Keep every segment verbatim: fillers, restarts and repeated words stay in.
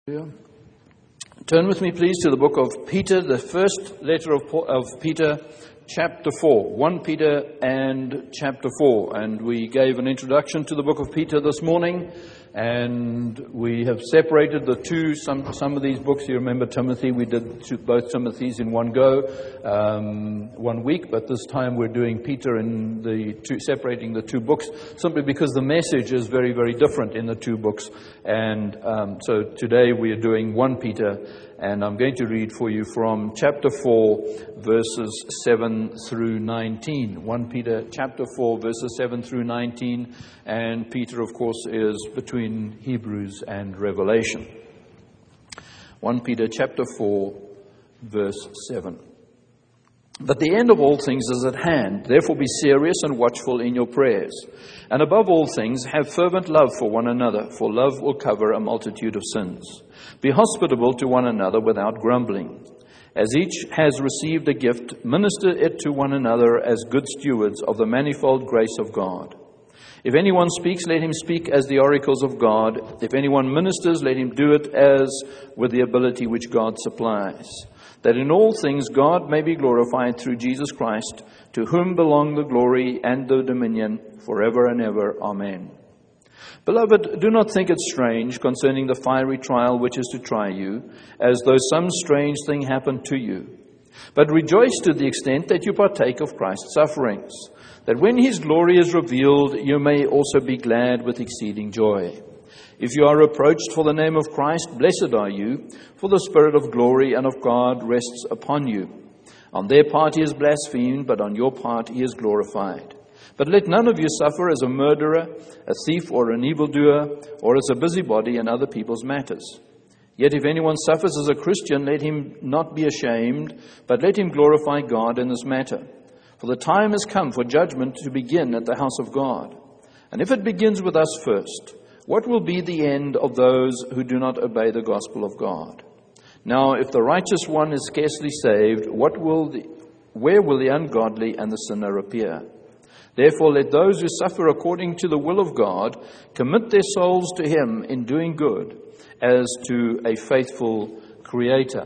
Turn with me, please, to the book of Peter, the first letter of, of Peter, chapter four. First Peter and chapter four. And we gave an introduction to the book of Peter this morning, and we have separated the two, some some of these books. You remember Timothy, we did two, both Timothys in one go, um, one week, but this time we're doing Peter in the two, separating the two books, simply because the message is very, very different in the two books. And um, so today we are doing First Peter, and I'm going to read for you from chapter four, verses seven through nineteen. First Peter chapter four, verses seven through nineteen. And Peter, of course, is between Hebrews and Revelation. First Peter chapter four, verse seven. But the end of all things is at hand. Therefore be serious and watchful in your prayers. And above all things, have fervent love for one another, for love will cover a multitude of sins. Be hospitable to one another without grumbling. As each has received a gift, minister it to one another as good stewards of the manifold grace of God. If anyone speaks, let him speak as the oracles of God. If anyone ministers, let him do it as with the ability which God supplies, that in all things God may be glorified through Jesus Christ, to whom belong the glory and the dominion forever and ever. Amen. Beloved, do not think it strange concerning the fiery trial which is to try you, as though some strange thing happened to you. But rejoice to the extent that you partake of Christ's sufferings, that when his glory is revealed, you may also be glad with exceeding joy. If you are reproached for the name of Christ, blessed are you, for the Spirit of glory and of God rests upon you. On their part he is blasphemed, but on your part he is glorified. But let none of you suffer as a murderer, a thief, or an evildoer, or as a busybody in other people's matters. Yet if anyone suffers as a Christian, let him not be ashamed, but let him glorify God in this matter. For the time has come for judgment to begin at the house of God. And if it begins with us first, what will be the end of those who do not obey the gospel of God? Now, if the righteous one is scarcely saved, what will the, where will the ungodly and the sinner appear? Therefore, let those who suffer according to the will of God commit their souls to him in doing good, as to a faithful Creator.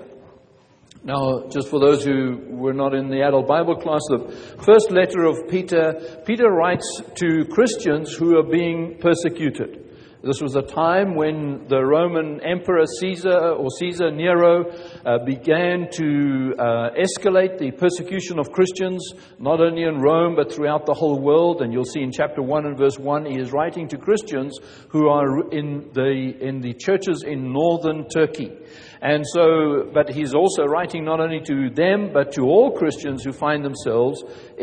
Now, just for those who were not in the adult Bible class, the first letter of Peter, Peter writes to Christians who are being persecuted. This was a time when the Roman Emperor Caesar, or Caesar Nero, uh, began to uh, escalate the persecution of Christians, not only in Rome, but throughout the whole world. And you'll see in chapter one and verse one, he is writing to Christians who are in the in the churches in northern Turkey. And so, but he's also writing not only to them, but to all Christians who find themselves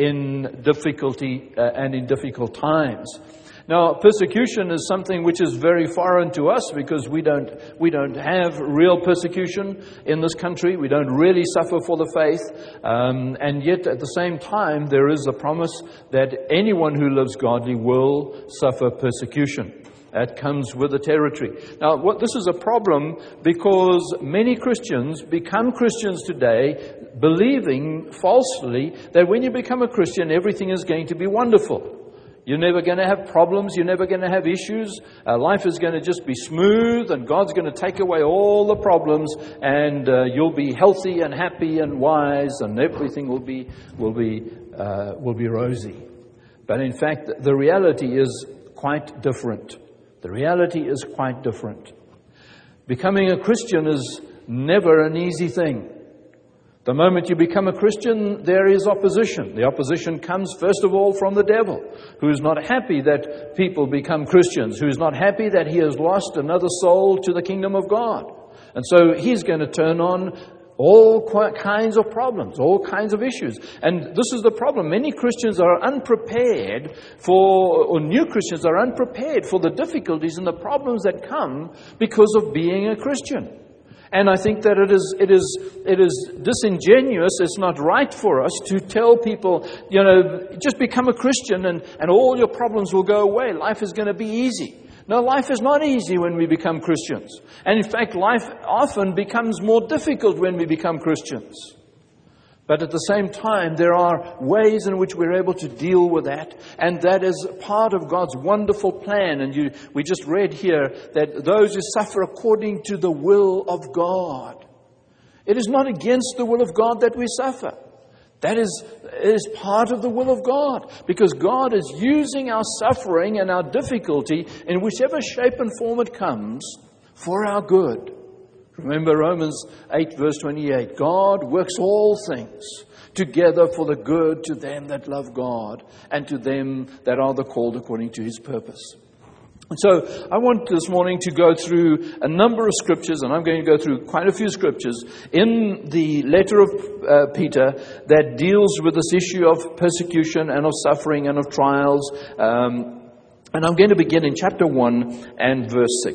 in difficulty uh, and in difficult times. Now, persecution is something which is very foreign to us, because we don't we don't have real persecution in this country. We don't really suffer for the faith. Um, and yet, at the same time, there is a promise that anyone who lives godly will suffer persecution. That comes with the territory. Now, what this is a problem, because many Christians become Christians today believing falsely that when you become a Christian, everything is going to be wonderful. You're never going to have problems. You're never going to have issues. Uh, life is going to just be smooth, and God's going to take away all the problems, and uh, you'll be healthy and happy and wise, and everything will be will be uh, will be rosy. But in fact, the reality is quite different. The reality is quite different. Becoming a Christian is never an easy thing. The moment you become a Christian, there is opposition. The opposition comes, first of all, from the devil, who is not happy that people become Christians, who is not happy that he has lost another soul to the kingdom of God. And so he's going to turn on all kinds of problems, all kinds of issues. And this is the problem. Many Christians are unprepared for, or new Christians are unprepared for the difficulties and the problems that come because of being a Christian. And I think that it is it is it is disingenuous, it's not right for us to tell people, you know, just become a Christian and, and all your problems will go away. Life is going to be easy. No, life is not easy when we become Christians. And in fact, life often becomes more difficult when we become Christians. But at the same time, there are ways in which we're able to deal with that. And that is part of God's wonderful plan. And you, we just read here that those who suffer according to the will of God. It is not against the will of God that we suffer. That is, is part of the will of God. Because God is using our suffering and our difficulty, in whichever shape and form it comes, for our good. Remember Romans eight verse twenty-eight. God works all things together for the good to them that love God and to them that are the called according to His purpose. And so I want this morning to go through a number of scriptures, and I'm going to go through quite a few scriptures in the letter of uh, Peter that deals with this issue of persecution and of suffering and of trials. Um, and I'm going to begin in chapter one and verse six.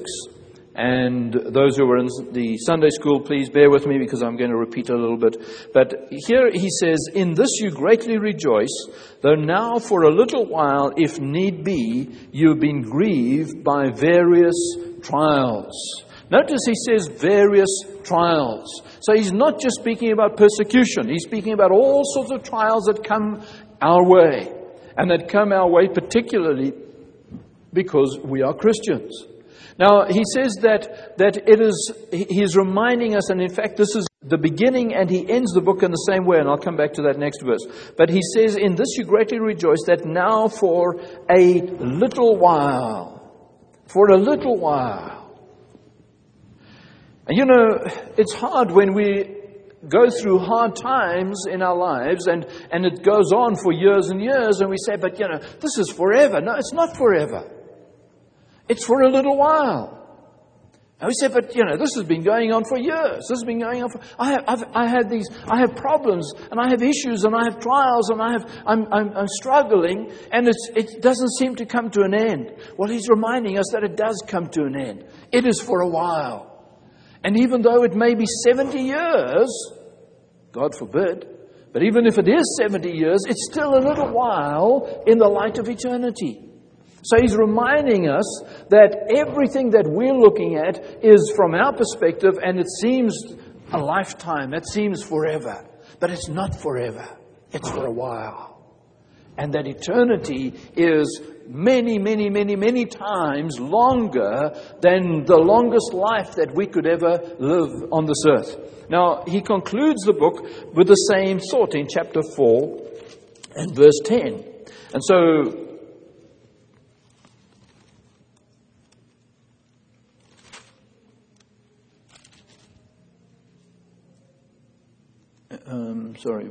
And those who were in the Sunday school, please bear with me because I'm going to repeat a little bit. But here he says, "In this you greatly rejoice, though now for a little while, if need be, you've been grieved by various trials." Notice he says various trials. So he's not just speaking about persecution. He's speaking about all sorts of trials that come our way. And that come our way particularly because we are Christians. Now, he says that, that it is, he's reminding us, and in fact, this is the beginning, and he ends the book in the same way, and I'll come back to that next verse. But he says, "In this you greatly rejoice, that now for a little while," for a little while. And you know, it's hard when we go through hard times in our lives, and, and it goes on for years and years, and we say, but you know, this is forever. No, it's not forever. It's for a little while. And we say, but you know, this has been going on for years. This has been going on for. I have, I've, I had these. I have problems, and I have issues, and I have trials, and I have. I'm, I'm, I'm struggling, and it's, it doesn't seem to come to an end. Well, he's reminding us that it does come to an end. It is for a while, and even though it may be seventy years, God forbid, but even if it is seventy years, it's still a little while in the light of eternity. So he's reminding us that everything that we're looking at is from our perspective, and it seems a lifetime, it seems forever. But it's not forever. It's for a while. And that eternity is many, many, many, many times longer than the longest life that we could ever live on this earth. Now, he concludes the book with the same thought in chapter four and verse ten. And so Um, sorry.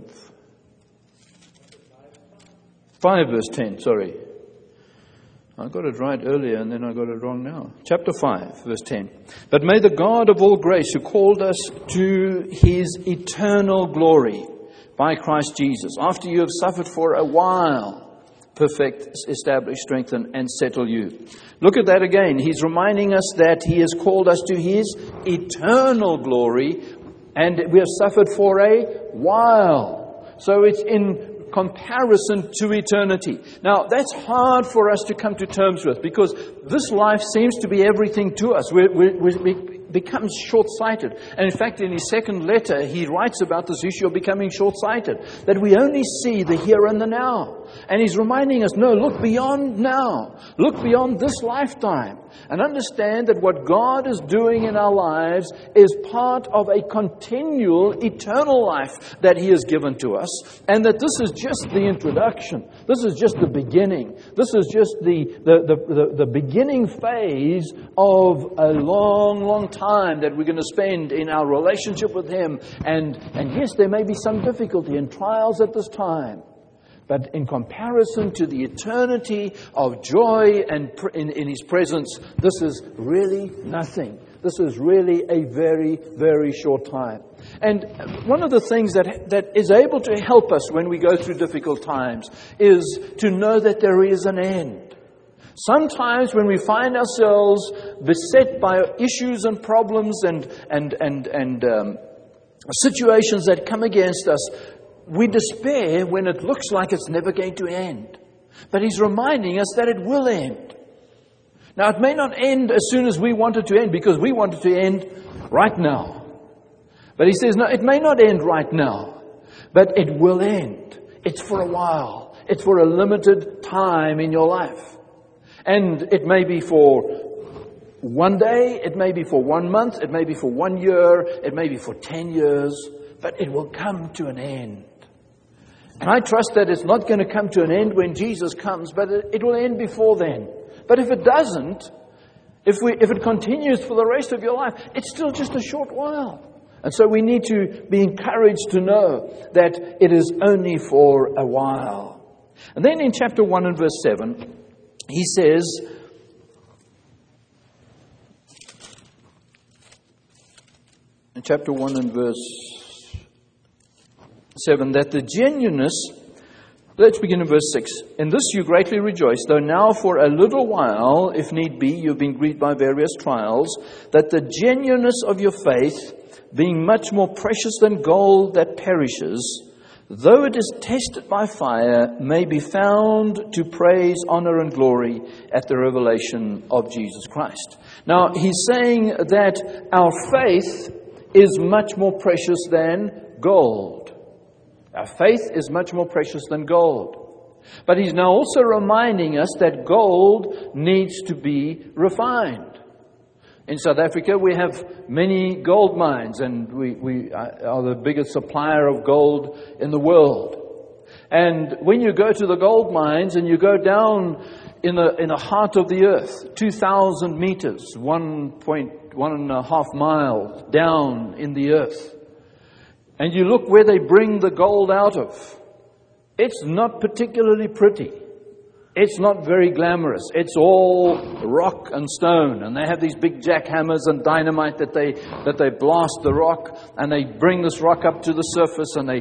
five verse ten, sorry. I got it right earlier and then I got it wrong now. Chapter five, verse ten. "But may the God of all grace, who called us to His eternal glory by Christ Jesus, after you have suffered for a while, perfect, establish, strengthen, and settle you." Look at that again. He's reminding us that He has called us to His eternal glory, and we have suffered for a while. So it's in comparison to eternity. Now, that's hard for us to come to terms with, because this life seems to be everything to us. We, we, we become short-sighted. And in fact, in his second letter, he writes about this issue of becoming short-sighted, that we only see the here and the now. And he's reminding us, no, look beyond now. Look beyond this lifetime. And understand that what God is doing in our lives is part of a continual, eternal life that He has given to us. And that this is just the introduction. This is just the beginning. This is just the, the, the, the, the beginning phase of a long, long time that we're going to spend in our relationship with Him. And, and yes, there may be some difficulty and trials at this time. But in comparison to the eternity of joy and in, in His presence, this is really nothing. This is really a very, very short time. And one of the things that that is able to help us when we go through difficult times is to know that there is an end. Sometimes when we find ourselves beset by issues and problems and and and and um, situations that come against us, we despair when it looks like it's never going to end. But He's reminding us that it will end. Now, it may not end as soon as we want it to end, because we want it to end right now. But He says, no, it may not end right now. But it will end. It's for a while. It's for a limited time in your life. And it may be for one day, it may be for one month, it may be for one year, it may be for ten years, but it will come to an end. And I trust that it's not going to come to an end when Jesus comes, but it will end before then. But if it doesn't, if we if it continues for the rest of your life, it's still just a short while. And so we need to be encouraged to know that it is only for a while. And then in chapter one and verse seven, he says, in chapter one and verse seven, that the genuineness, let's begin in verse six. In this you greatly rejoice, though now for a little while, if need be, you've been grieved by various trials, that the genuineness of your faith, being much more precious than gold that perishes, though it is tested by fire, may be found to praise, honor, and glory at the revelation of Jesus Christ. Now, he's saying that our faith is much more precious than gold. Our faith is much more precious than gold. But he's now also reminding us that gold needs to be refined. In South Africa, we have many gold mines, and we, we are the biggest supplier of gold in the world. And when you go to the gold mines and you go down in the in the heart of the earth, two thousand meters, one point one and a half miles down in the earth, and you look where they bring the gold out of, it's not particularly pretty. It's not very glamorous. It's all rock and stone. And they have these big jackhammers and dynamite that they that they blast the rock, and they bring this rock up to the surface, and they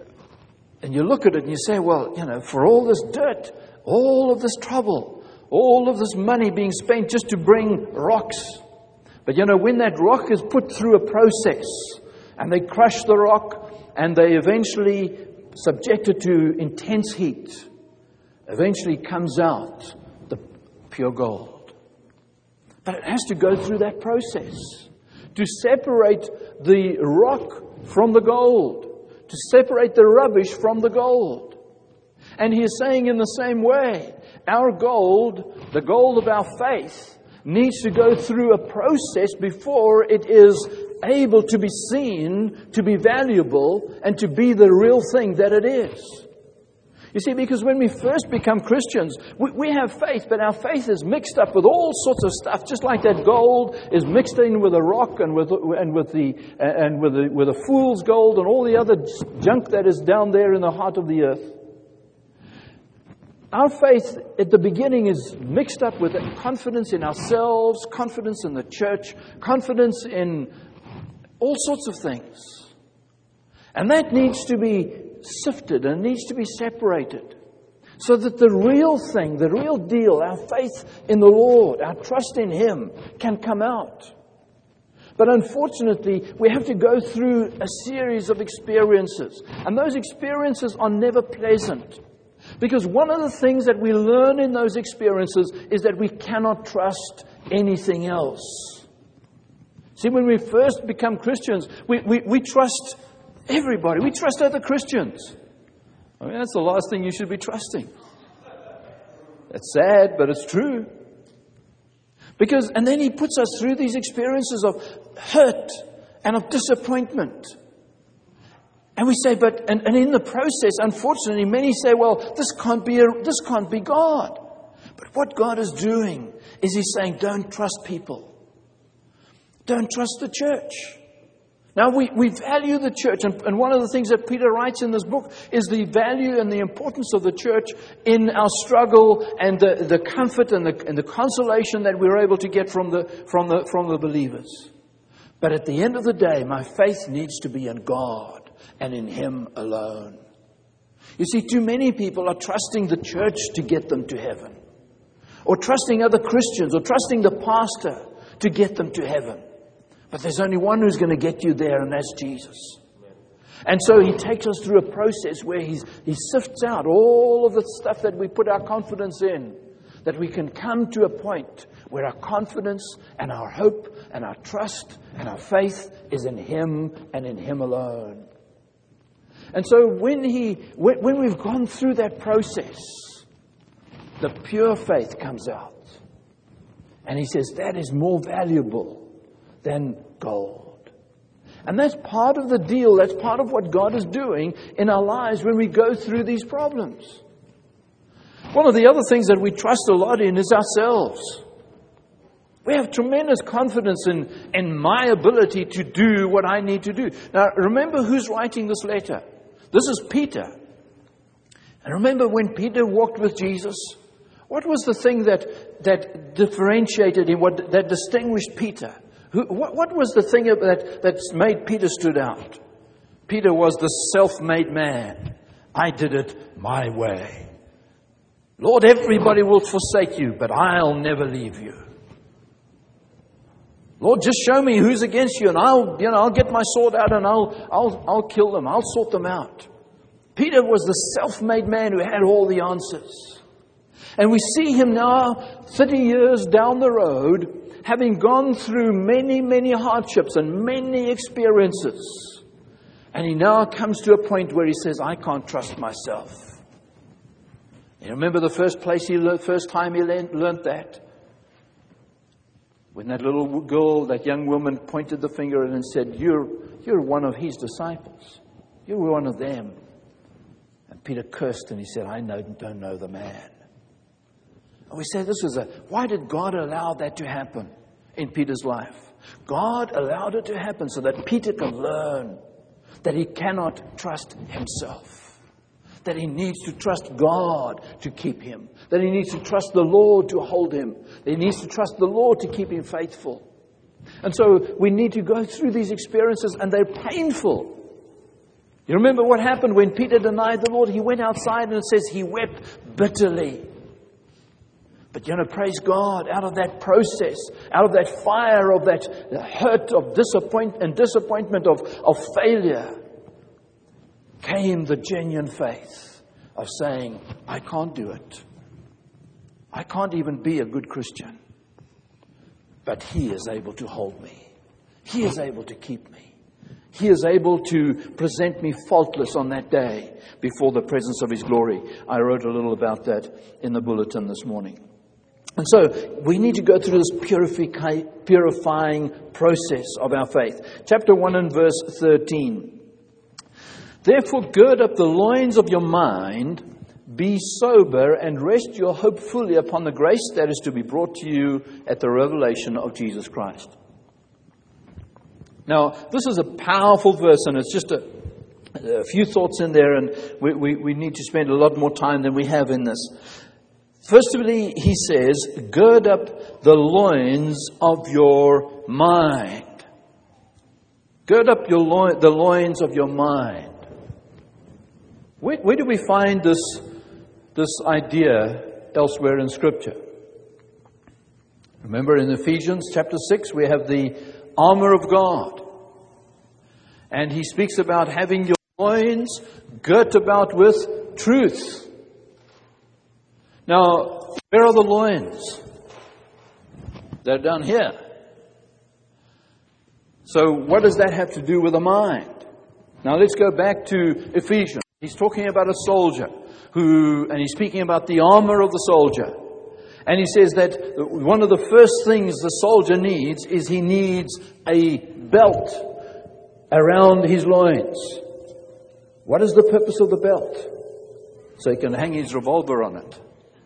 and you look at it and you say, well, you know, for all this dirt, all of this trouble, all of this money being spent just to bring rocks. But you know, when that rock is put through a process and they crush the rock and they eventually subject it to intense heat, eventually comes out the pure gold. But it has to go through that process to separate the rock from the gold, to separate the rubbish from the gold. And he is saying in the same way, our gold, the gold of our faith, needs to go through a process before it is able to be seen, to be valuable, and to be the real thing that it is. You see, because when we first become Christians, we, we have faith, but our faith is mixed up with all sorts of stuff, just like that gold is mixed in with a rock and with and with the and with the, with a fool's gold and all the other junk that is down there in the heart of the earth. Our faith at the beginning is mixed up with confidence in ourselves, confidence in the church, confidence in all sorts of things. And that needs to be sifted and needs to be separated so that the real thing, the real deal, our faith in the Lord, our trust in Him can come out. But unfortunately, we have to go through a series of experiences, and those experiences are never pleasant. Because one of the things that we learn in those experiences is that we cannot trust anything else. See, when we first become Christians, we, we, we trust everybody. We trust other Christians. I mean, that's the last thing you should be trusting. That's sad, but it's true. Because, and then he puts us through these experiences of hurt and of disappointment. And we say, but, and, and in the process, unfortunately, many say, well, this can't be, a, this can't be God. But what God is doing is He's saying, don't trust people. Don't trust the church. Now, we, we value the church, and, and one of the things that Peter writes in this book is the value and the importance of the church in our struggle and the, the comfort and the, and the consolation that we're able to get from the, from the, from the believers. But at the end of the day, my faith needs to be in God and in Him alone. You see, too many people are trusting the church to get them to heaven, or trusting other Christians, or trusting the pastor to get them to heaven. But there's only one who's going to get you there, and that's Jesus. And so He takes us through a process where he's, He sifts out all of the stuff that we put our confidence in, that we can come to a point where our confidence and our hope and our trust and our faith is in Him and in Him alone. And so when he, when, when we've gone through that process, the pure faith comes out. And he says that is more valuable than gold. And that's part of the deal. That's part of what God is doing in our lives when we go through these problems. One of the other things that we trust a lot in is ourselves. We have tremendous confidence in, in my ability to do what I need to do. Now, remember who's writing this letter. This is Peter. And remember when Peter walked with Jesus, what was the thing that, that differentiated him, what, that distinguished Peter? Who, what, what was the thing that, that made Peter stood out? Peter was the self-made man. I did it my way. Lord, everybody will forsake you, but I'll never leave you. Lord, just show me who's against you, and I'll, you know, I'll get my sword out and I'll, I'll, I'll kill them. I'll sort them out. Peter was the self-made man who had all the answers. And we see him now, thirty years down the road, having gone through many, many hardships and many experiences. And he now comes to a point where he says, I can't trust myself. You remember the first place he learned, first time he learned, learned that? When that little girl, that young woman pointed the finger and said, you're, you're one of his disciples. You're one of them. And Peter cursed and he said, I know, don't know the man. And we say this is a, why did God allow that to happen in Peter's life? God allowed it to happen so that Peter can learn that he cannot trust himself. That he needs to trust God to keep him. That he needs to trust the Lord to hold him. That he needs to trust the Lord to keep him faithful. And so we need to go through these experiences, and they're painful. You remember what happened when Peter denied the Lord? He went outside and it says he wept bitterly. But you know, praise God, out of that process, out of that fire, of that hurt, of disappointment and disappointment of, of failure, came the genuine faith of saying, I can't do it. I can't even be a good Christian. But He is able to hold me. He is able to keep me. He is able to present me faultless on that day before the presence of His glory. I wrote a little about that in the bulletin this morning. And so we need to go through this purifi- purifying process of our faith. Chapter one and verse thirteen. Therefore gird up the loins of your mind, be sober, and rest your hope fully upon the grace that is to be brought to you at the revelation of Jesus Christ. Now, this is a powerful verse, and it's just a, a few thoughts in there, and we, we, we need to spend a lot more time than we have in this. Firstly, he says, gird up the loins of your mind. Gird up your lo- the loins of your mind. Where, where do we find this, this idea elsewhere in Scripture? Remember in Ephesians chapter six, we have the armor of God. And he speaks about having your loins girt about with truth. Now, where are the loins? They're down here. So what does that have to do with the mind? Now let's go back to Ephesians. He's talking about a soldier who, and he's speaking about the armor of the soldier. And he says that one of the first things the soldier needs is he needs a belt around his loins. What is the purpose of the belt? So he can hang his revolver on it.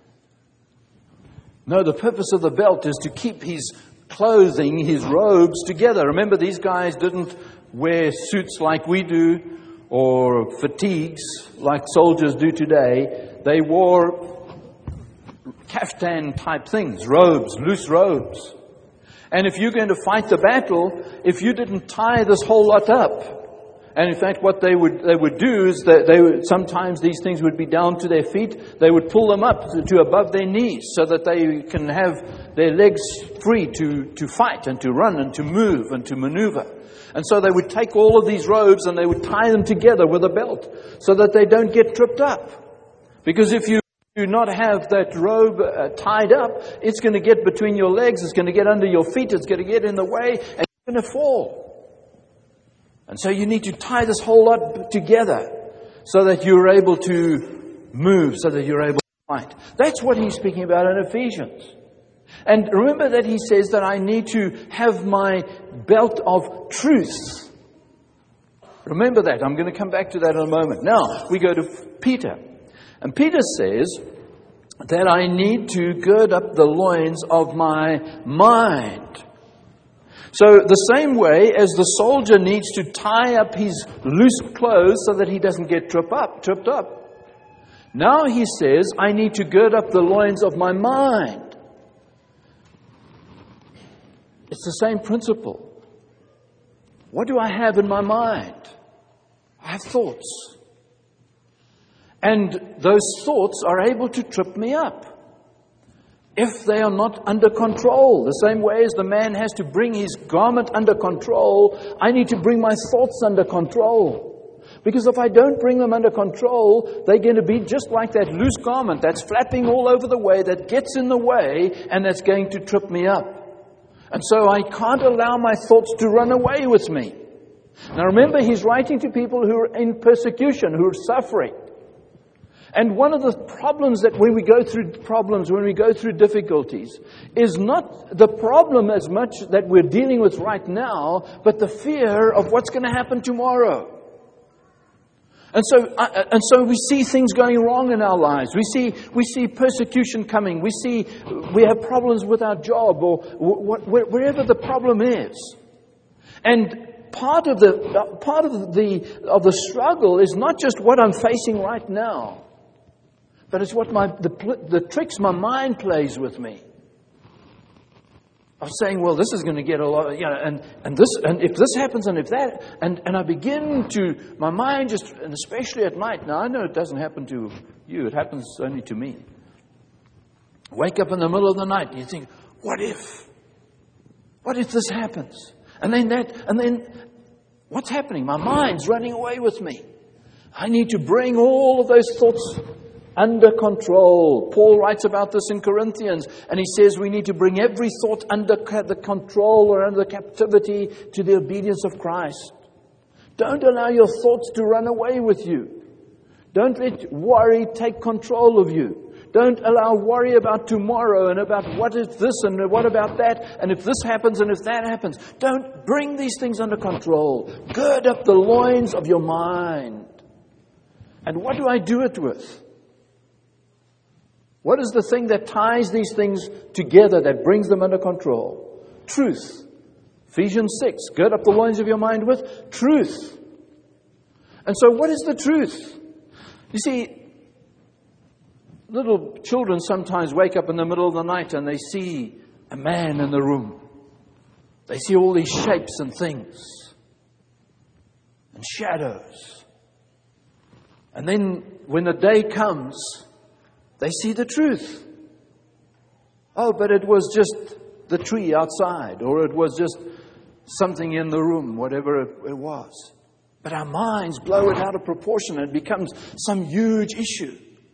No, the purpose of the belt is to keep his clothing, his robes together. Remember, these guys didn't wear suits like we do or fatigues like soldiers do today. They wore kaftan type things, robes, loose robes. And if you're going to fight the battle, if you didn't tie this whole lot up, and in fact what they would they would do is that they would, sometimes these things would be down to their feet, they would pull them up to, to above their knees so that they can have their legs free to, to fight and to run and to move and to maneuver. And so they would take all of these robes and they would tie them together with a belt so that they don't get tripped up. Because if you do not have that robe uh, tied up, it's going to get between your legs, it's going to get under your feet, it's going to get in the way, and you're going to fall. And so you need to tie this whole lot together so that you're able to move, so that you're able to fight. That's what he's speaking about in Ephesians. And remember that he says that I need to have my belt of truth. Remember that. I'm going to come back to that in a moment. Now, we go to Peter. And Peter says that I need to gird up the loins of my mind. So the same way as the soldier needs to tie up his loose clothes so that he doesn't get tripped up, tripped up. Now he says, I need to gird up the loins of my mind. It's the same principle. What do I have in my mind? I have thoughts. And those thoughts are able to trip me up if they are not under control. The same way as the man has to bring his garment under control, I need to bring my thoughts under control. Because if I don't bring them under control, they're going to be just like that loose garment that's flapping all over the way, that gets in the way, and that's going to trip me up. And so I can't allow my thoughts to run away with me. Now remember, he's writing to people who are in persecution, who are suffering. And one of the problems that when we go through problems, when we go through difficulties, is not the problem as much that we're dealing with right now, but the fear of what's going to happen tomorrow. And so, uh, and so we see things going wrong in our lives. We see, we see persecution coming. We see we have problems with our job or wh- wh- wherever the problem is. And part of the uh, part of the of the struggle is not just what I'm facing right now, but it's what my the the tricks my mind plays with me. Of saying, well, this is going to get a lot of, you know, and, and this, and if this happens, and if that, and, and I begin to, my mind just, and especially at night, now I know it doesn't happen to you, it happens only to me. Wake up in the middle of the night, and you think, what if? What if this happens? And then that, and then, what's happening? My mind's running away with me. I need to bring all of those thoughts under control. Paul writes about this in Corinthians, and he says we need to bring every thought under the control or under the captivity to the obedience of Christ. Don't allow your thoughts to run away with you. Don't let worry take control of you. Don't allow worry about tomorrow and about what is this and what about that and if this happens and if that happens. Don't bring these things under control. Gird up the loins of your mind. And what do I do it with? What is the thing that ties these things together, that brings them under control? Truth. Ephesians six, gird up the loins of your mind with truth. And so what is the truth? You see, little children sometimes wake up in the middle of the night and they see a man in the room. They see all these shapes and things and shadows. And then when the day comes, they see the truth. Oh, but it was just the tree outside, or it was just something in the room, whatever it, it was. But our minds blow it out of proportion and it becomes some huge issue.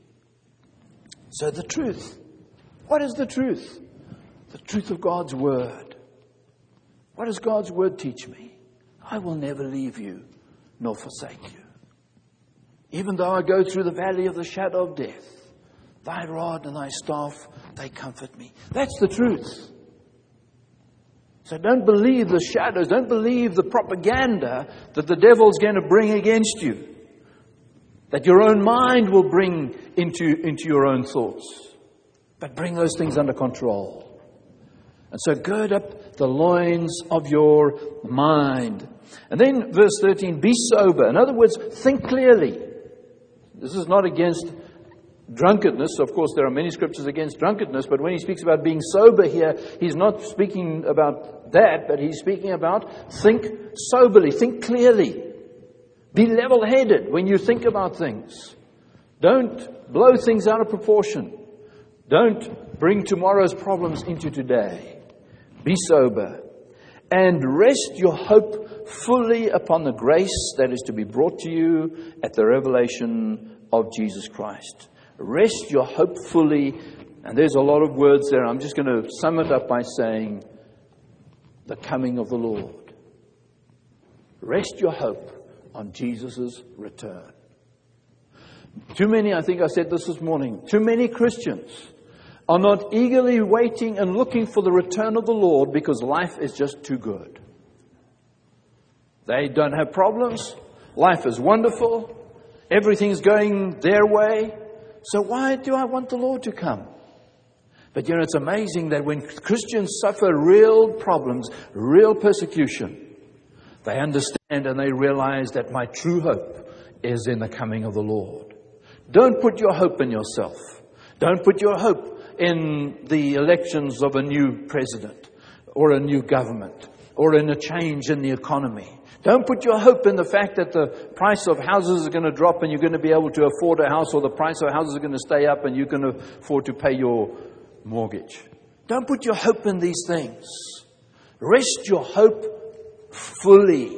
So the truth. What is the truth? The truth of God's Word. What does God's Word teach me? I will never leave you nor forsake you. Even though I go through the valley of the shadow of death, thy rod and thy staff, they comfort me. That's the truth. So don't believe the shadows. Don't believe the propaganda that the devil's going to bring against you. That your own mind will bring into, into your own thoughts. But bring those things under control. And so gird up the loins of your mind. And then verse thirteen, be sober. In other words, think clearly. This is not against drunkenness. Of course, there are many scriptures against drunkenness, but when he speaks about being sober here, he's not speaking about that, but he's speaking about think soberly, think clearly. Be level-headed when you think about things. Don't blow things out of proportion. Don't bring tomorrow's problems into today. Be sober. And rest your hope fully upon the grace that is to be brought to you at the revelation of Jesus Christ. Rest your hope fully. And there's a lot of words there. I'm just going to sum it up by saying the coming of the Lord. Rest your hope on Jesus' return. Too many, I think I said this this morning, too many Christians are not eagerly waiting and looking for the return of the Lord because life is just too good. They don't have problems. Life is wonderful. Everything's going their way. So why do I want the Lord to come? But you know, it's amazing that when Christians suffer real problems, real persecution, they understand and they realize that my true hope is in the coming of the Lord. Don't put your hope in yourself. Don't put your hope in the elections of a new president or a new government or in a change in the economy. Don't put your hope in the fact that the price of houses is going to drop and you're going to be able to afford a house, or the price of houses is going to stay up and you can afford to pay your mortgage. Don't put your hope in these things. Rest your hope fully.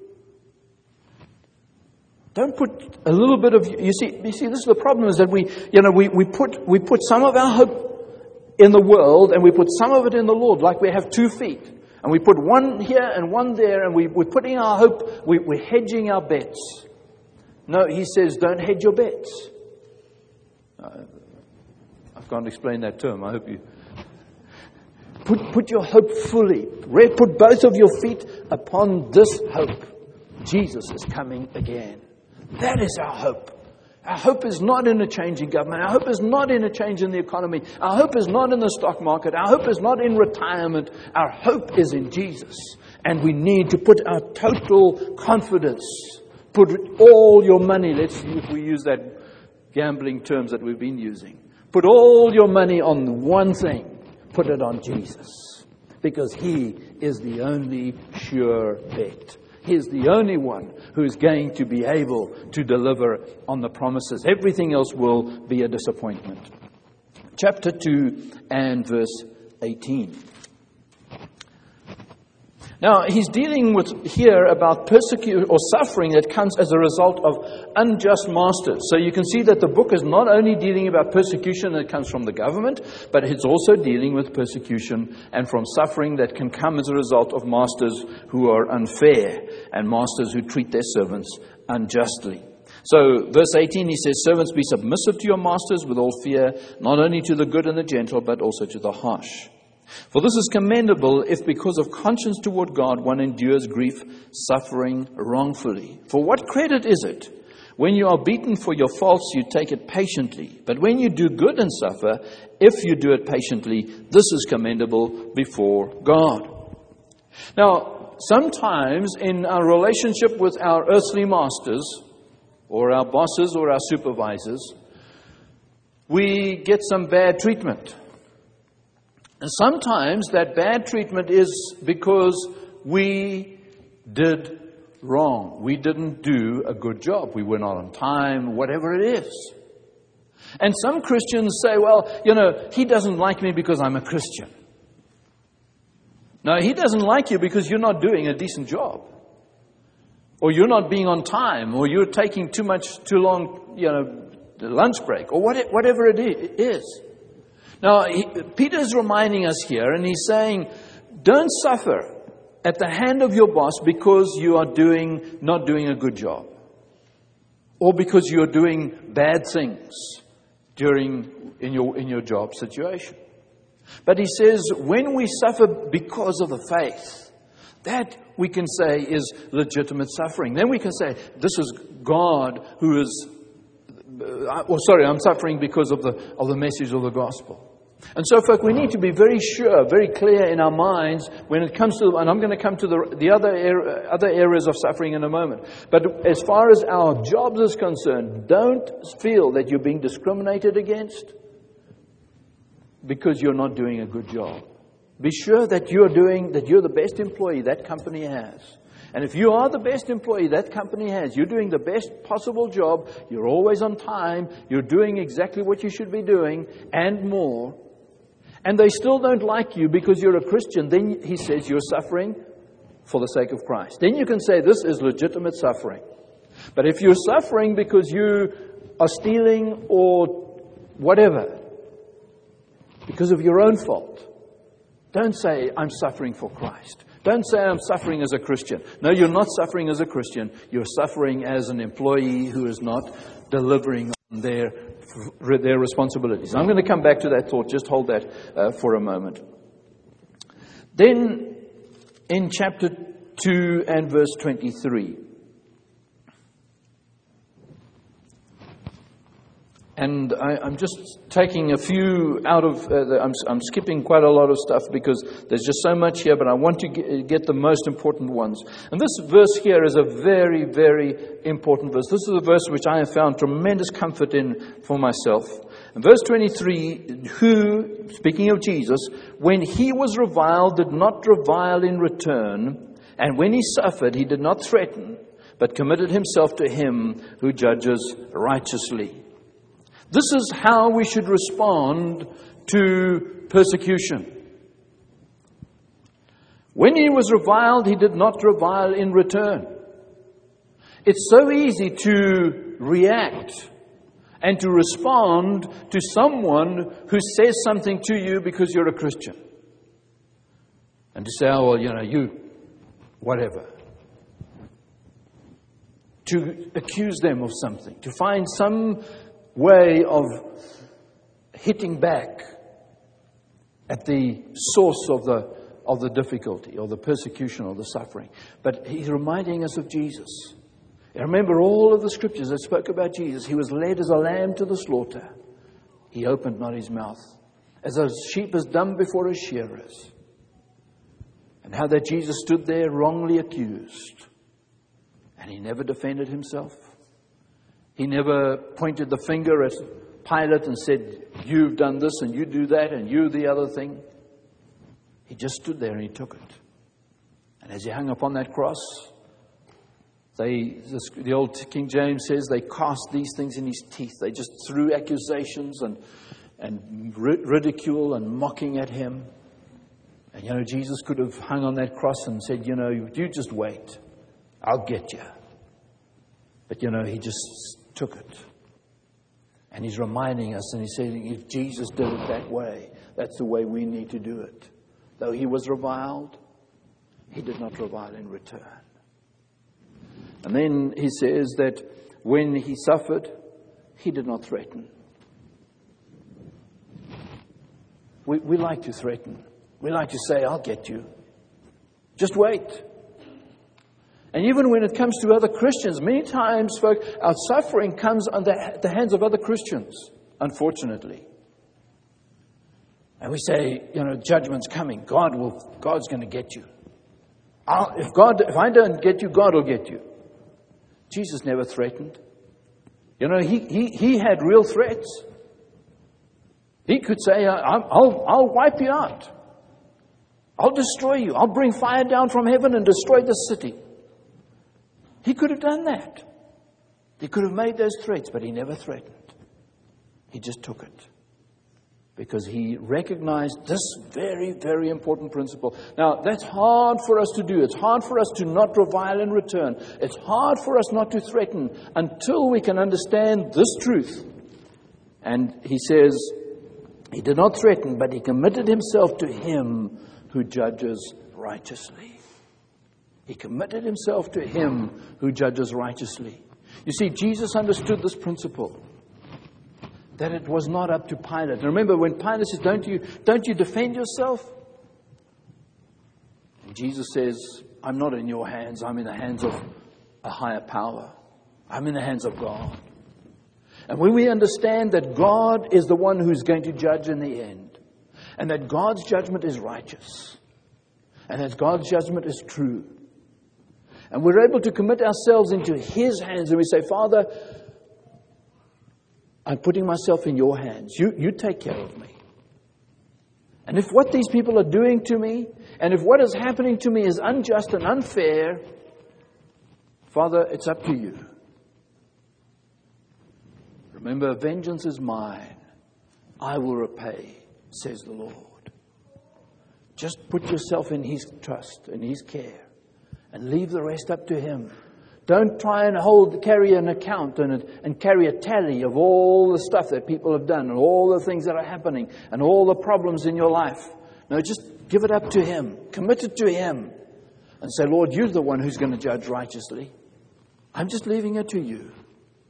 Don't put a little bit of, you see, you see, this is the problem, is that we, you know, we, we put, we put some of our hope in the world and we put some of it in the Lord, like we have two feet. And we put one here and one there, and we, we're putting our hope, we, we're hedging our bets. No, he says, don't hedge your bets. Uh, I can't explain that term. I hope you... Put, put your hope fully. Put both of your feet upon this hope. Jesus is coming again. That is our hope. Our hope is not in a change in government. Our hope is not in a change in the economy. Our hope is not in the stock market. Our hope is not in retirement. Our hope is in Jesus. And we need to put our total confidence, put all your money, let's see if we use that gambling terms that we've been using. Put all your money on one thing. Put it on Jesus. Because He is the only sure bet. He is the only one who is going to be able to deliver on the promises. Everything else will be a disappointment. Chapter two and verse eighteen. Now, he's dealing with here about persecution or suffering that comes as a result of unjust masters. So you can see that the book is not only dealing about persecution that comes from the government, but it's also dealing with persecution and from suffering that can come as a result of masters who are unfair and masters who treat their servants unjustly. So verse eighteen, he says, servants, be submissive to your masters with all fear, not only to the good and the gentle, but also to the harsh. For this is commendable if because of conscience toward God one endures grief, suffering wrongfully. For what credit is it? When you are beaten for your faults, you take it patiently. But when you do good and suffer, if you do it patiently, this is commendable before God. Now, sometimes in our relationship with our earthly masters, or our bosses or our supervisors, we get some bad treatment. And sometimes that bad treatment is because we did wrong. We didn't do a good job. We were not on time, whatever it is. And some Christians say, well, you know, he doesn't like me because I'm a Christian. No, he doesn't like you because you're not doing a decent job. Or you're not being on time. Or you're taking too much, too long, you know, lunch break. Or whatever it is. Now, he, Peter's reminding us here, and he's saying, don't suffer at the hand of your boss because you are doing not doing a good job. Or because you're doing bad things during in your in your job situation. But he says, when we suffer because of the faith, that we can say is legitimate suffering. Then we can say, this is God who is, uh, oh, sorry, I'm suffering because of the of the message of the gospel. And so, folks, we need to be very sure, very clear in our minds when it comes to, and I'm going to come to the, the other er, other areas of suffering in a moment. But as far as our jobs is concerned, don't feel that you're being discriminated against because you're not doing a good job. Be sure that you're doing, that you're the best employee that company has. And if you are the best employee that company has, you're doing the best possible job, you're always on time, you're doing exactly what you should be doing, and more, and they still don't like you because you're a Christian, then he says you're suffering for the sake of Christ. Then you can say this is legitimate suffering. But if you're suffering because you are stealing or whatever, because of your own fault, don't say I'm suffering for Christ. Don't say I'm suffering as a Christian. No, you're not suffering as a Christian. You're suffering as an employee who is not delivering on their, their responsibilities. I'm going to come back to that thought. Just hold that uh, for a moment. Then, in chapter two and verse twenty-three, and I, I'm just taking a few out of, uh, the, I'm, I'm skipping quite a lot of stuff because there's just so much here, but I want to get, get the most important ones. And this verse here is a very, very important verse. This is a verse which I have found tremendous comfort in for myself. In verse twenty-three, who, speaking of Jesus, when he was reviled, did not revile in return, and when he suffered, he did not threaten, but committed himself to him who judges righteously. This is how we should respond to persecution. When he was reviled, he did not revile in return. It's so easy to react and to respond to someone who says something to you because you're a Christian. And to say, oh, well, you know, you, whatever. To accuse them of something. To find some way of hitting back at the source of the of the difficulty or the persecution or the suffering. But he's reminding us of Jesus. Remember all of the scriptures that spoke about Jesus. He was led as a lamb to the slaughter. He opened not his mouth. As a sheep is dumb before his shearers. And how that Jesus stood there wrongly accused. And he never defended himself. He never pointed the finger at Pilate and said, you've done this and you do that and you the other thing. He just stood there and he took it. And as he hung upon that cross, They, the old King James says they cast these things in his teeth. They just threw accusations and, and ridicule and mocking at him. And, you know, Jesus could have hung on that cross and said, you know, you just wait. I'll get you. But, you know, he just took it. And he's reminding us and he's saying, if Jesus did it that way, that's the way we need to do it. Though he was reviled, he did not revile in return. And then he says that when he suffered, he did not threaten. We, we like to threaten. We like to say, I'll get you. Just wait. And even when it comes to other Christians, many times, folks, our suffering comes on the, the hands of other Christians, unfortunately. And we say, you know, judgment's coming. God will, God's going to get you. I'll, if God, if I don't get you, God will get you. Jesus never threatened. You know, he, he, he had real threats. He could say, I'll, I'll, I'll wipe you out. I'll destroy you. I'll bring fire down from heaven and destroy the city. He could have done that. He could have made those threats, but he never threatened. He just took it. Because he recognized this very, very important principle. Now, that's hard for us to do. It's hard for us to not revile in return. It's hard for us not to threaten until we can understand this truth. And he says, he did not threaten, but he committed himself to him who judges righteously. He committed himself to him who judges righteously. You see, Jesus understood this principle. That it was not up to Pilate. And remember, when Pilate says, don't you, don't you defend yourself? And Jesus says, I'm not in your hands. I'm in the hands of a higher power. I'm in the hands of God. And when we understand that God is the one who's going to judge in the end, and that God's judgment is righteous, and that God's judgment is true, and we're able to commit ourselves into his hands, and we say, Father, I'm putting myself in your hands. You, you take care of me. And if what these people are doing to me, and if what is happening to me is unjust and unfair, Father, it's up to you. Remember, vengeance is mine. I will repay, says the Lord. Just put yourself in his trust, in his care, and leave the rest up to him. Don't try and hold, carry an account and, and carry a tally of all the stuff that people have done and all the things that are happening and all the problems in your life. No, just give it up to him. Commit it to him. And say, Lord, you're the one who's going to judge righteously. I'm just leaving it to you.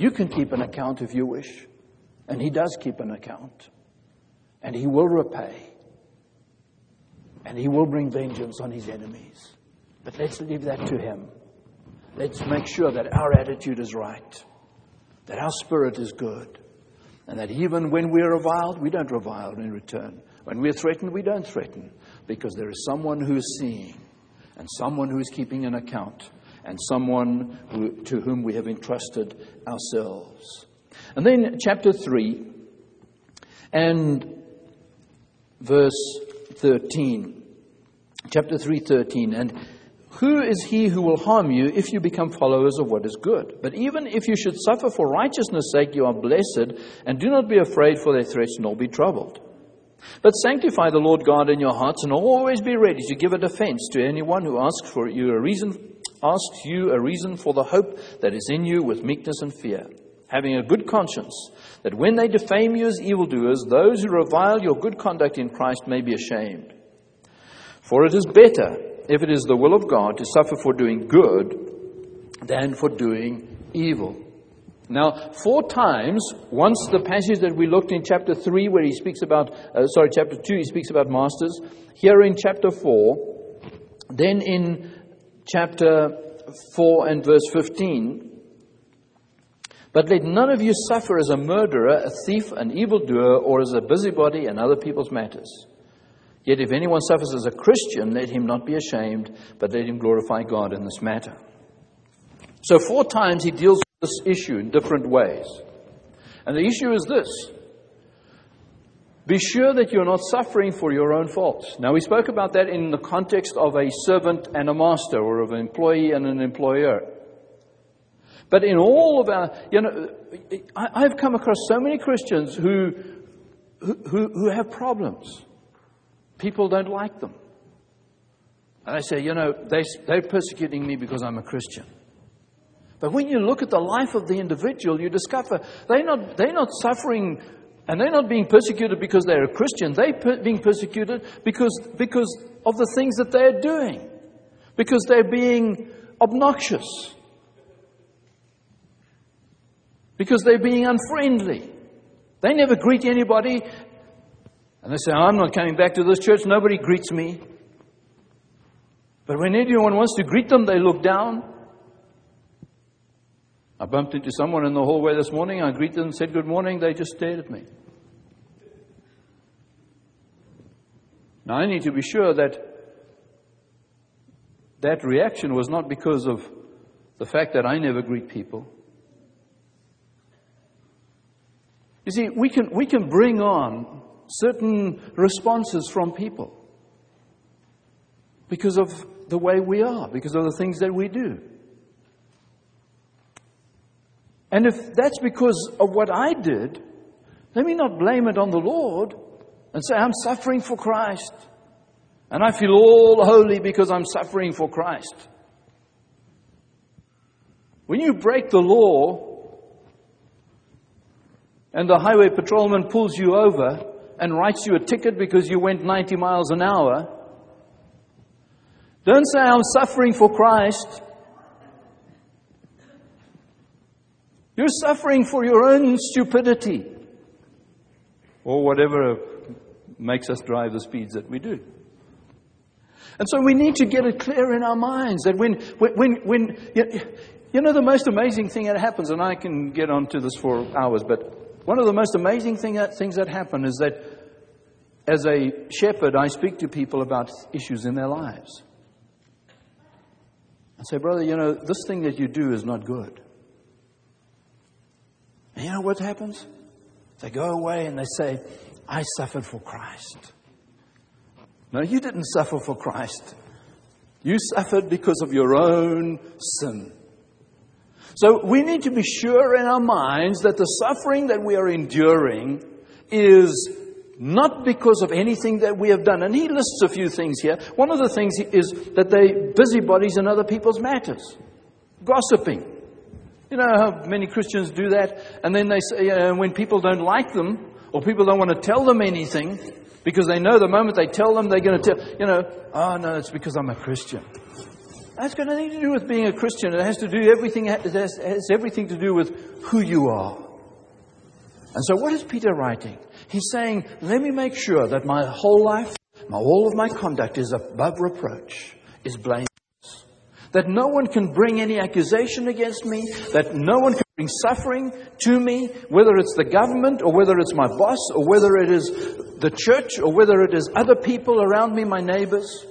You can keep an account if you wish. And He does keep an account. And He will repay. And He will bring vengeance on His enemies. But let's leave that to Him. Let's make sure that our attitude is right. That our spirit is good. And that even when we're reviled, we don't revile in return. When we're threatened, we don't threaten. Because there is someone who is seeing. And someone who is keeping an account. And someone who, to whom we have entrusted ourselves. And then chapter three and verse thirteen. Chapter three, thirteen. And who is he who will harm you if you become followers of what is good? But even if you should suffer for righteousness' sake, you are blessed, and do not be afraid for their threats, nor be troubled. But sanctify the Lord God in your hearts, and always be ready to give a defense to anyone who asks for you a reason, asks you a reason for the hope that is in you with meekness and fear, having a good conscience, that when they defame you as evildoers, those who revile your good conduct in Christ may be ashamed. For it is better, if it is the will of God, to suffer for doing good than for doing evil. Now, four times, once the passage that we looked in chapter three, where he speaks about, uh, sorry, chapter two, he speaks about masters. Here in chapter four, then in chapter four and verse fifteen, but let none of you suffer as a murderer, a thief, an evildoer, or as a busybody in other people's matters. Yet if anyone suffers as a Christian, let him not be ashamed, but let him glorify God in this matter. So four times he deals with this issue in different ways. And the issue is this. Be sure that you're not suffering for your own faults. Now, we spoke about that in the context of a servant and a master, or of an employee and an employer. But in all of our, you know, I, I've come across so many Christians who, who, who have problems. People don't like them. And they say, you know, they, they're persecuting me because I'm a Christian. But when you look at the life of the individual, you discover they're not, they're not suffering, and they're not being persecuted because they're a Christian. They're per- being persecuted because, because of the things that they're doing. Because they're being obnoxious. Because they're being unfriendly. They never greet anybody. And they say, I'm not coming back to this church. Nobody greets me. But when anyone wants to greet them, they look down. I bumped into someone in the hallway this morning. I greeted them and said, good morning. They just stared at me. Now, I need to be sure that that reaction was not because of the fact that I never greet people. You see, we can, we can bring on certain responses from people because of the way we are, because of the things that we do. And if that's because of what I did, let me not blame it on the Lord and say, I'm suffering for Christ. And I feel all holy because I'm suffering for Christ. When you break the law and the highway patrolman pulls you over and writes you a ticket because you went ninety miles an hour, don't say, I'm suffering for Christ. You're suffering for your own stupidity or whatever makes us drive the speeds that we do. And so we need to get it clear in our minds that when, when, when, when you know, the most amazing thing that happens, and I can get on to this for hours, but one of the most amazing thing that, things that happen is that as a shepherd, I speak to people about issues in their lives. I say, brother, you know, this thing that you do is not good. And you know what happens? They go away and they say, I suffered for Christ. No, you didn't suffer for Christ. You suffered because of your own sin. So we need to be sure in our minds that the suffering that we are enduring is not because of anything that we have done. And he lists a few things here. One of the things is that they're busybodies in other people's matters. Gossiping. You know how many Christians do that? And then they say, uh, when people don't like them, or people don't want to tell them anything, because they know the moment they tell them, they're going to tell, you know, oh no, it's because I'm a Christian. That's got nothing to do with being a Christian. It has to do everything. It has, it has everything to do with who you are. And so, what is Peter writing? He's saying, "Let me make sure that my whole life, my, all of my conduct is above reproach, is blameless. That no one can bring any accusation against me. That no one can bring suffering to me, whether it's the government or whether it's my boss or whether it is the church or whether it is other people around me, my neighbors.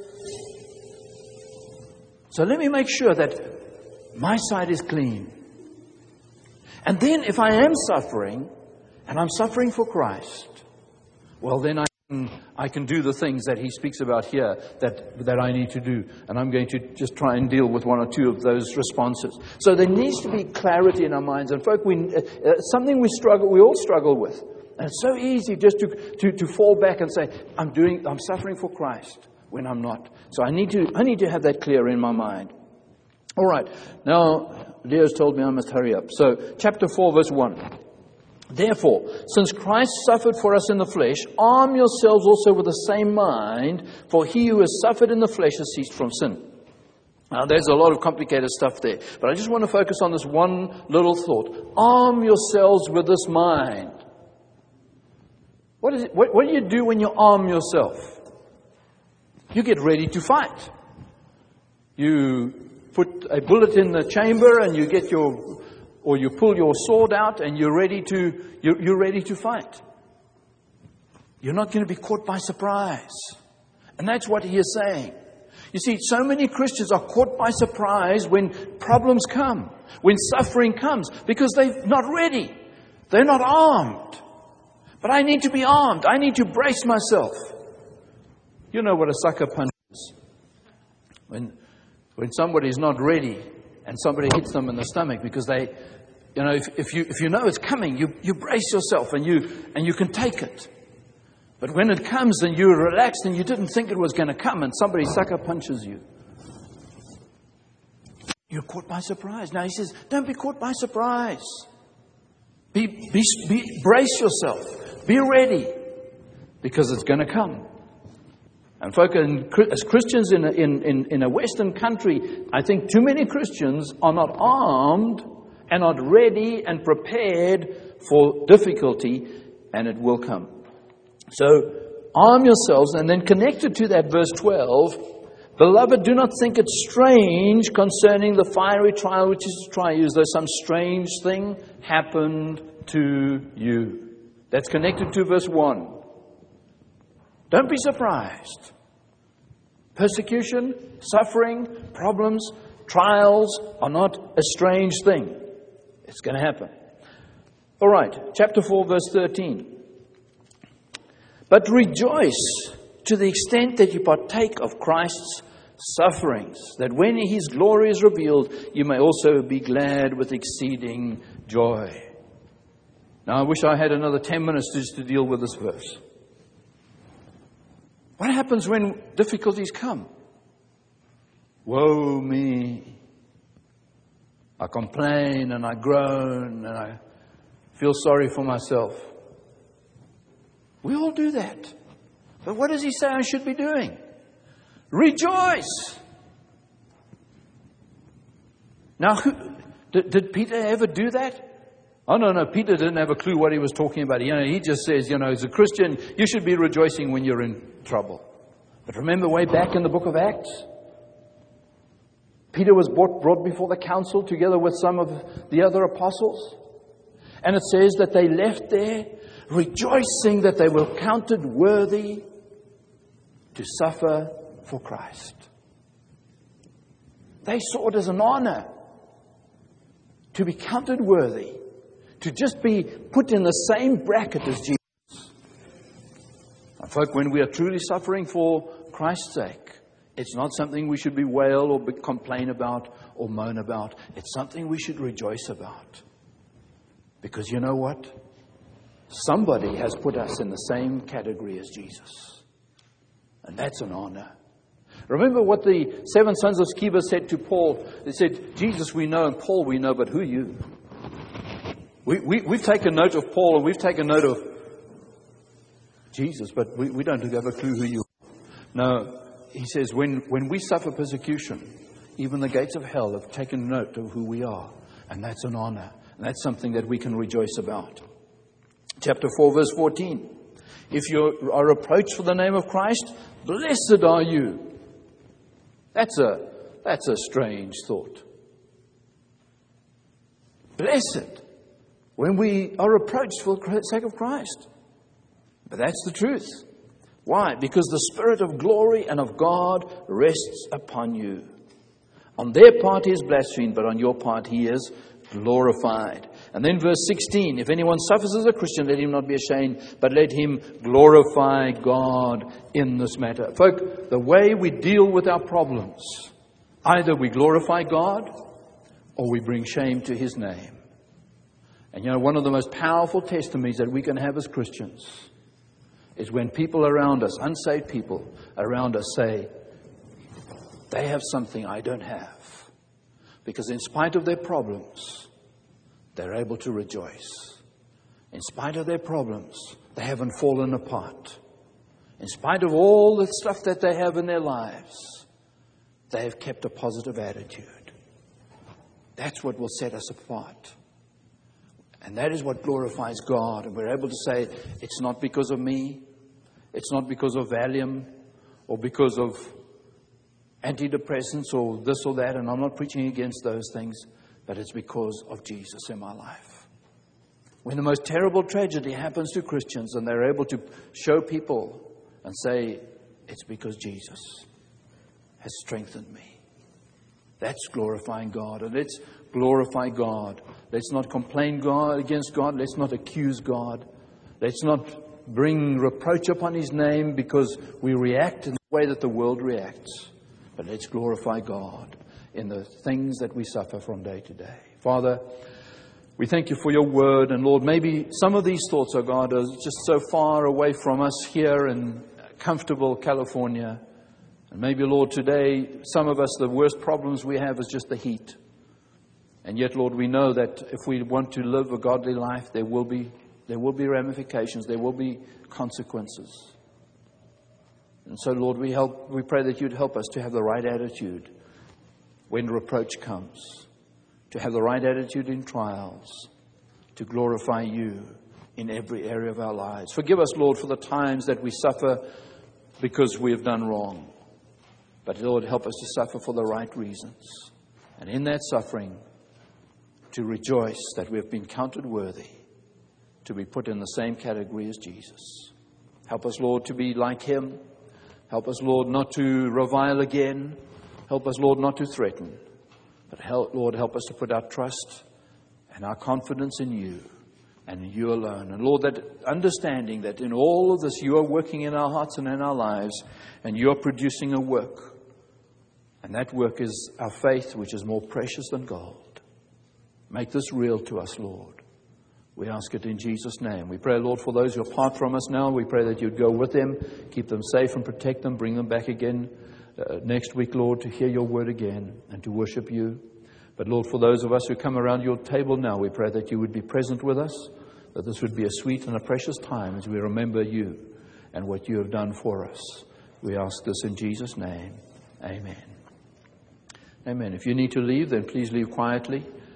So let me make sure that my side is clean. And then if I am suffering, and I'm suffering for Christ, well then I can, I can do the things that he speaks about here that, that I need to do. And I'm going to just try and deal with one or two of those responses. So there needs to be clarity in our minds. And folk, we, uh, something we struggle, we all struggle with. And it's so easy just to, to, to fall back and say, I'm doing, I'm suffering for Christ, when I'm not. So I need to I need to have that clear in my mind. All right. Now, Leo's told me I must hurry up. So, chapter four, verse one. Therefore, since Christ suffered for us in the flesh, arm yourselves also with the same mind, for he who has suffered in the flesh has ceased from sin. Now, there's a lot of complicated stuff there. But I just want to focus on this one little thought. Arm yourselves with this mind. What is it? What, what do you do when you arm yourself? You get ready to fight. You put a bullet in the chamber and you get your, or you pull your sword out and you're ready to, you're, you're ready to fight. You're not going to be caught by surprise. And that's what he is saying. You see, so many Christians are caught by surprise when problems come, when suffering comes, because they're not ready. They're not armed. But I need to be armed. I need to brace myself. You know what a sucker punch is. When, when somebody's not ready and somebody hits them in the stomach because they, you know, if, if you if you know it's coming, you, you brace yourself and you and you can take it. But when it comes and you're relaxed and you didn't think it was going to come and somebody sucker punches you, you're caught by surprise. Now he says, don't be caught by surprise. Be, be, be brace yourself. Be ready, because it's going to come. And folk, as Christians in a, in, in, in a Western country, I think too many Christians are not armed and not ready and prepared for difficulty, and it will come. So, arm yourselves, and then connected to that verse twelve, beloved, do not think it strange concerning the fiery trial which is to try you, as though some strange thing happened to you. That's connected to verse one. Don't be surprised. Persecution, suffering, problems, trials are not a strange thing. It's going to happen. All right, chapter four, verse thirteen. But rejoice to the extent that you partake of Christ's sufferings, that when his glory is revealed, you may also be glad with exceeding joy. Now, I wish I had another ten minutes just to deal with this verse. What happens when difficulties come? Woe me. I complain and I groan and I feel sorry for myself. We all do that. But what does he say I should be doing? Rejoice. Now, who, did, did Peter ever do that? Oh, no, no, Peter didn't have a clue what he was talking about. You know, he just says, you know, as a Christian, you should be rejoicing when you're in trouble. But remember way back in the book of Acts, Peter was brought, brought before the council together with some of the other apostles. And it says that they left there rejoicing that they were counted worthy to suffer for Christ. They saw it as an honor to be counted worthy, to just be put in the same bracket as Jesus. And folk, when we are truly suffering for Christ's sake, it's not something we should bewail or be complain about or moan about. It's something we should rejoice about. Because you know what? Somebody has put us in the same category as Jesus. And that's an honor. Remember what the seven sons of Sceva said to Paul. They said, Jesus we know and Paul we know, but who are you? We, we, we've taken note of Paul and we've taken note of Jesus, but we, we don't have a clue who you are. No, he says, when, when we suffer persecution, even the gates of hell have taken note of who we are. And that's an honor. And that's something that we can rejoice about. Chapter four, verse fourteen. If you are reproached for the name of Christ, blessed are you. That's a, that's a strange thought. Blessed when we are reproached for the sake of Christ. But that's the truth. Why? Because the Spirit of glory and of God rests upon you. On their part he is blasphemed, but on your part he is glorified. And then verse sixteen, if anyone suffers as a Christian, let him not be ashamed, but let him glorify God in this matter. Folk, the way we deal with our problems, either we glorify God or we bring shame to his name. And you know, one of the most powerful testimonies that we can have as Christians is when people around us, unsaved people around us, say, they have something I don't have. Because in spite of their problems, they're able to rejoice. In spite of their problems, they haven't fallen apart. In spite of all the stuff that they have in their lives, they have kept a positive attitude. That's what will set us apart. And that is what glorifies God. And we're able to say, it's not because of me. It's not because of Valium or because of antidepressants or this or that. And I'm not preaching against those things. But it's because of Jesus in my life. When the most terrible tragedy happens to Christians and they're able to show people and say, it's because Jesus has strengthened me. That's glorifying God. And let's glorify God. Let's not complain God against God. Let's not accuse God. Let's not bring reproach upon his name because we react in the way that the world reacts. But let's glorify God in the things that we suffer from day to day. Father, we thank you for your word. And Lord, maybe some of these thoughts, oh God, are just so far away from us here in comfortable California. And maybe, Lord, today, some of us, the worst problems we have is just the heat. And yet, Lord, we know that if we want to live a godly life, there will be, there will be ramifications. There will be consequences. And so, Lord, we help, we pray that you'd help us to have the right attitude when reproach comes, to have the right attitude in trials, to glorify you in every area of our lives. Forgive us, Lord, for the times that we suffer because we have done wrong. But, Lord, help us to suffer for the right reasons. And in that suffering, to rejoice that we have been counted worthy to be put in the same category as Jesus. Help us, Lord, to be like him. Help us, Lord, not to revile again. Help us, Lord, not to threaten. But, help, Lord, help us to put our trust and our confidence in you and in you alone. And, Lord, that understanding that in all of this you are working in our hearts and in our lives and you are producing a work. And that work is our faith, which is more precious than gold. Make this real to us, Lord. We ask it in Jesus' name. We pray, Lord, for those who are apart from us now. We pray that you'd go with them, keep them safe and protect them, bring them back again uh, next week, Lord, to hear your word again and to worship you. But, Lord, for those of us who come around your table now, we pray that you would be present with us, that this would be a sweet and a precious time as we remember you and what you have done for us. We ask this in Jesus' name. Amen. Amen. If you need to leave, then please leave quietly.